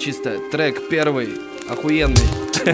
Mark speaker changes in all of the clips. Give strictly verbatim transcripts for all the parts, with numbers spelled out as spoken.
Speaker 1: чисто трек первый, охуенный.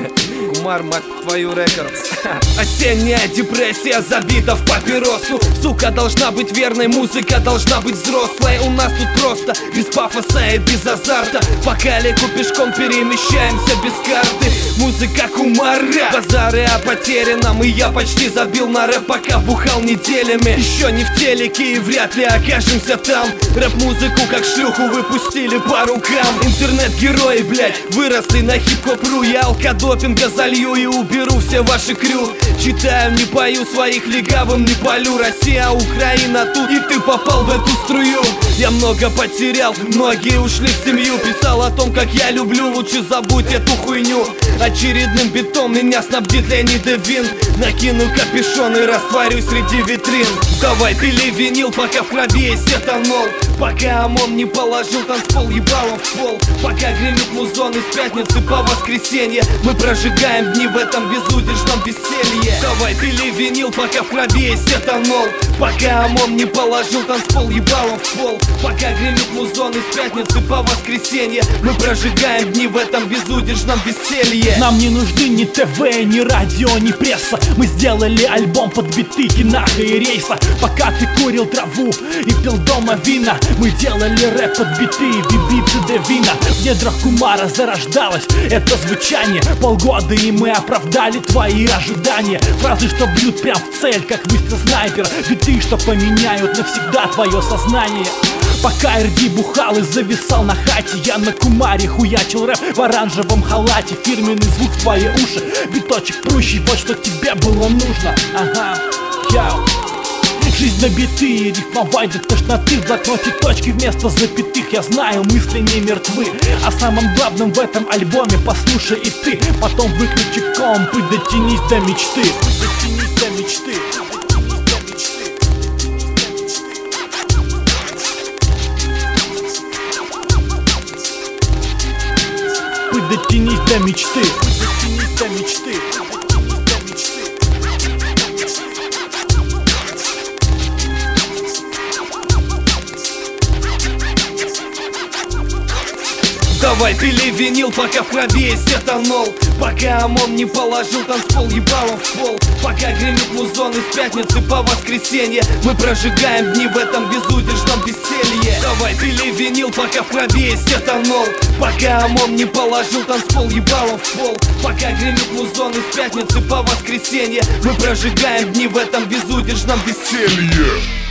Speaker 1: Кумар, мать твою, рекордс. Осенняя депрессия забита в папиросу. Сука должна быть верной, музыка должна быть взрослой. У нас тут просто без пафоса и без азарта. По калику пешком перемещаемся без карты. Музыка Кумара, базары о потерянном. И я почти забил на рэп, пока бухал неделями. Еще не в телеке и вряд ли окажемся там. Рэп-музыку как шлюху выпустили по рукам. Интернет-герои, блять, выросли на хип-хоп.ру. Я алкодопинга залью и уберу все ваши крю. Читаю, не пою, своих легавым не полю. Россия, Украина тут, и ты попал в эту струю. Я много потерял, многие ушли в семью. Писал о том, как я люблю, лучше забудь эту хуйню. Очередным битом меня снабдит Леонид Вин. Накину капюшон и растворюсь среди витрин. Давай пили винил, пока в крови есть этанол. Пока ОМОН не положил танцпол ебалом в пол. Пока гремит музон из пятницы по воскресенье. Мы прожигаем дни в этом безудержном веселье. Давай пили винил, пока в крови есть этанол. Пока ОМОН не положил танцпол ебалом в пол. Пока гремит музон из пятницы по воскресенье. Мы прожигаем дни в этом безудержном веселье.
Speaker 2: Нам не нужны ни ТВ, ни радио, ни пресса. Мы сделали альбом под биты Кинаха и Рейса. Пока ты курил траву и пил дома вина, мы делали рэп под биты Вибицы де Вина. В недрах Кумара зарождалось это звучание. Полгода и мы оправдали твои ожидания. Фразы, что бьют прям в цель, как выстрел снайпера. Биты, что поменяют навсегда твое сознание. Пока эр ди бухал и зависал на хате, я на Кумаре хуячил рэп в оранжевом халате. Фирменный звук в твои уши, биточек прущий, вот что тебе было нужно. Ага, яу. Жизнь на биты, рифмовать до тошноты. В блокноте точки вместо запятых. Я знаю, мысли не мертвы. О самом главном в этом альбоме послушай и ты. Потом выключи комп и дотянись до мечты. Дотянись до мечты. Дотянись до мечты, дотянись до мечты.
Speaker 1: Давай пили винил, пока в крови есть этанол. Пока ОМОН не положил танцпол ебалом в пол. Пока гремит музон из пятницы по воскресенье. Мы прожигаем дни в этом безудержном веселье. Давай пили винил, пока в крови есть этанол. Пока ОМОН не положил танцпол ебалом в пол. Пока гремит музон из пятницы по воскресенье. Мы прожигаем дни в этом безудержном веселье.